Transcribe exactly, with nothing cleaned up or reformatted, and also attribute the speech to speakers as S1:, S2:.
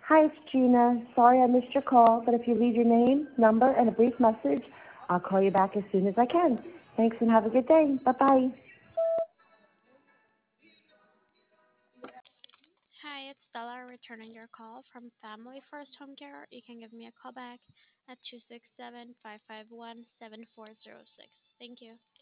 S1: Hi, it's Gina. Sorry I missed your call, but if you leave your name, number, and a brief message, I'll call you back as soon as I can. Thanks and have a good day. Bye-bye.
S2: Hi, it's Stella returning your call from Family First Home Care. You can give me a call back at two six seven, five five one, seven four zero six. Thank you.